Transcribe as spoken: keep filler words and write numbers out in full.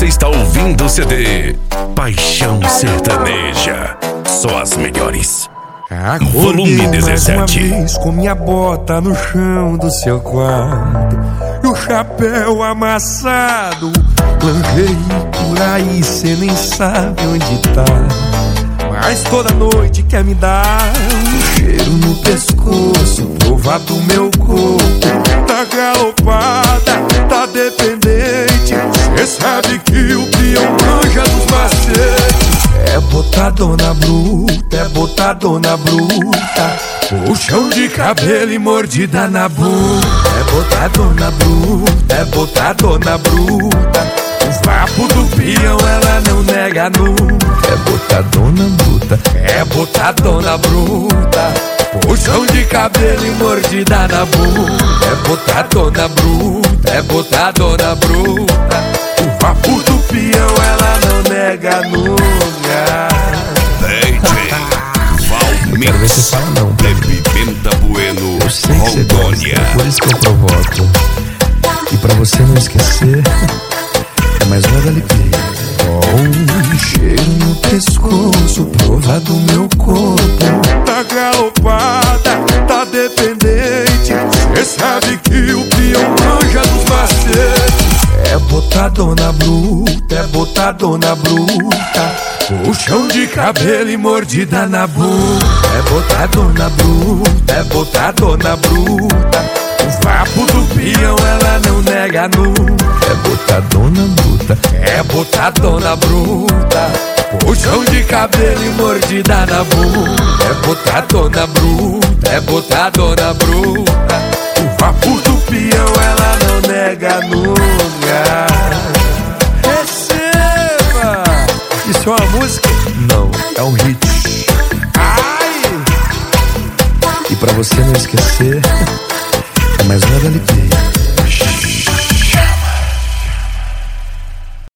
Você está ouvindo o C D Paixão Sertaneja. Só as melhores. Acordei Volume dezessete. mais uma vez com minha bota no chão do seu quarto e o chapéu amassado. Planejei por aí, cê nem sabe onde tá, mas toda noite quer me dar um cheiro no pescoço, provar do meu corpo. Tá galopada, tá dependente, cê sabe que o peão manja dos macetes. É botadona bruta, é botadona bruta, puxão de cabelo e mordida na bunda. É botadona bruta, é botadona bruta, o vapo do peão ela não nega nunca. É botadona bruta, é botadona bruta, puxão de cabelo e mordida na bunda. É botadona bruta, é botadona bruta, o vapo do peão ela não nega nunca. D J Valmix. Quero ver se fala não. De Pimenta Bueno, Eu sei que você gosta, Rondônia. por isso que eu provoco. E pra você não esquecer, é mais uma da alegria. Oh, um cheiro no pescoço, prova do meu corpo. Tá galopada, tá dependente, cê sabe que o peão manja dos macetes. É botadona bruta, é botadona bruta, puxão de cabelo e mordida na bunda. É botadona bruta, é botadona bruta, o vapo do peão ela não nega nunca. É botadona bruta, é botadona bruta, puxão de cabelo e mordida na bunda. É botadona bruta, é botadona bruta, o vapo do peão ela não nega nunca. Receba! Isso é uma música? Não, é um hit. Ai! E pra você não esquecer, é mais uma da alegria.